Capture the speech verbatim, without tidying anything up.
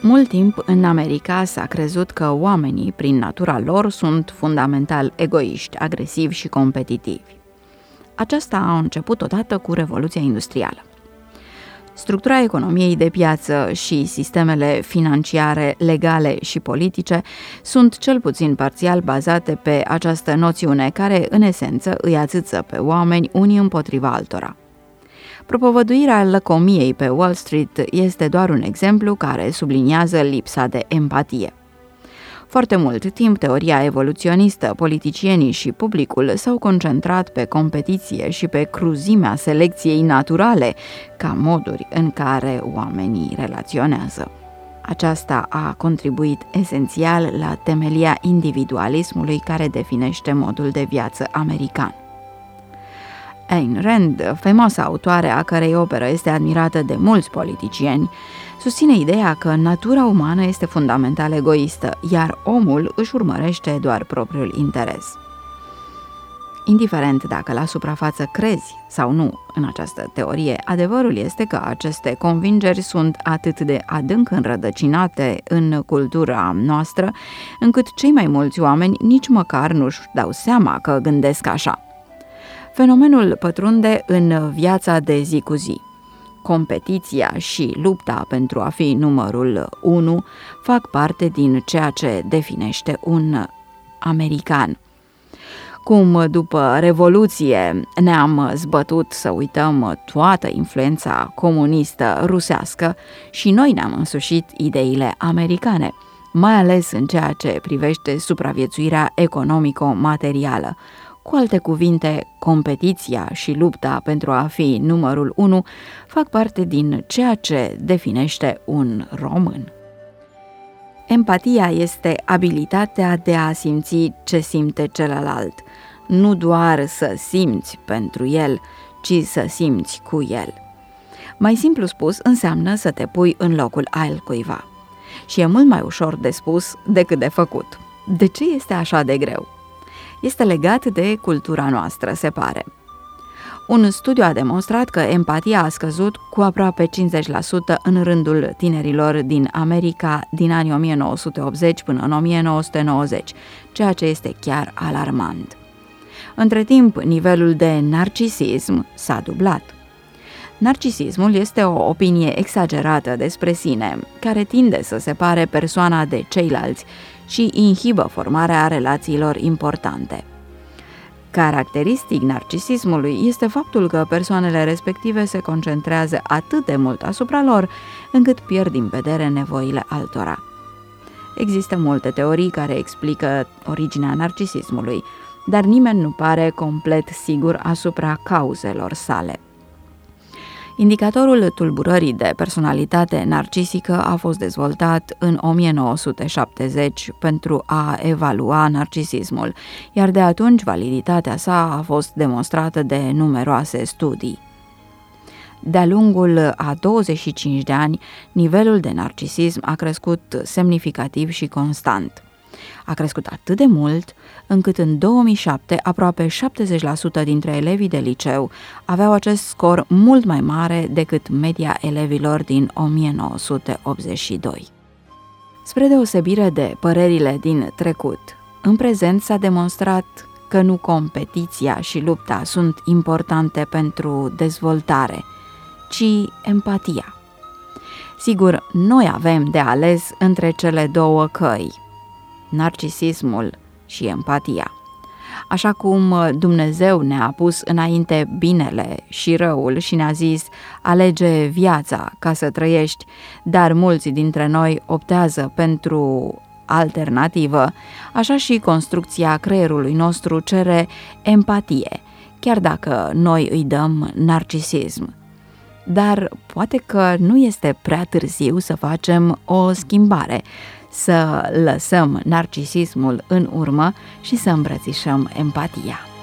Mult timp în America s-a crezut că oamenii, prin natura lor, sunt fundamental egoiști, agresivi și competitivi. Aceasta a început odată cu Revoluția Industrială. Structura economiei de piață și sistemele financiare, legale și politice sunt cel puțin parțial bazate pe această noțiune care, în esență, îi ațâță pe oameni unii împotriva altora. Propovăduirea lăcomiei pe Wall Street este doar un exemplu care subliniază lipsa de empatie. Foarte mult timp, teoria evoluționistă, politicienii și publicul s-au concentrat pe competiție și pe cruzimea selecției naturale ca moduri în care oamenii relaționează. Aceasta a contribuit esențial la temelia individualismului care definește modul de viață american. Ayn Rand, faimoasa autoare a cărei operă este admirată de mulți politicieni, susține ideea că natura umană este fundamental egoistă, iar omul își urmărește doar propriul interes. Indiferent dacă la suprafață crezi sau nu în această teorie, adevărul este că aceste convingeri sunt atât de adânc înrădăcinate în cultura noastră, încât cei mai mulți oameni nici măcar nu-și dau seama că gândesc așa. Fenomenul pătrunde în viața de zi cu zi. Competiția și lupta pentru a fi numărul unu fac parte din ceea ce definește un american. Cum după Revoluție ne-am zbătut să uităm toată influența comunistă rusească și noi ne-am însușit ideile americane, mai ales în ceea ce privește supraviețuirea economico-materială. Cu alte cuvinte, competiția și lupta pentru a fi numărul unu fac parte din ceea ce definește un român. Empatia este abilitatea de a simți ce simte celălalt, nu doar să simți pentru el, ci să simți cu el. Mai simplu spus, înseamnă să te pui în locul altcuiva. Și e mult mai ușor de spus decât de făcut. De ce este așa de greu? Este legat de cultura noastră, se pare. Un studiu a demonstrat că empatia a scăzut cu aproape cincizeci la sută în rândul tinerilor din America din anii o mie nouă sute optzeci până în o mie nouă sute nouăzeci, ceea ce este chiar alarmant. Între timp, nivelul de narcisism s-a dublat. Narcisismul este o opinie exagerată despre sine, care tinde să separe persoana de ceilalți și inhibă formarea relațiilor importante. Caracteristic narcisismului este faptul că persoanele respective se concentrează atât de mult asupra lor, încât pierd din vedere nevoile altora. Există multe teorii care explică originea narcisismului, dar nimeni nu pare complet sigur asupra cauzelor sale. Indicatorul tulburării de personalitate narcisică a fost dezvoltat în o mie nouă sute șaptezeci pentru a evalua narcisismul, iar de atunci validitatea sa a fost demonstrată de numeroase studii. De-a lungul a douăzeci și cinci de ani, nivelul de narcisism a crescut semnificativ și constant. A crescut atât de mult încât în două mii șapte aproape șaptezeci la sută dintre elevii de liceu aveau acest scor mult mai mare decât media elevilor din o mie nouă sute optzeci și doi. Spre deosebire de părerile din trecut, în prezent s-a demonstrat că nu competiția și lupta sunt importante pentru dezvoltare, ci empatia. Sigur, noi avem de ales între cele două căi, narcisismul și empatia. Așa cum Dumnezeu ne-a pus înainte binele și răul și ne-a zis, alege viața ca să trăiești, dar mulți dintre noi optează pentru alternativă, așa și construcția creierului nostru cere empatie, chiar dacă noi îi dăm narcisism. Dar poate că nu este prea târziu să facem o schimbare, să lăsăm narcisismul în urmă și să îmbrățișăm empatia.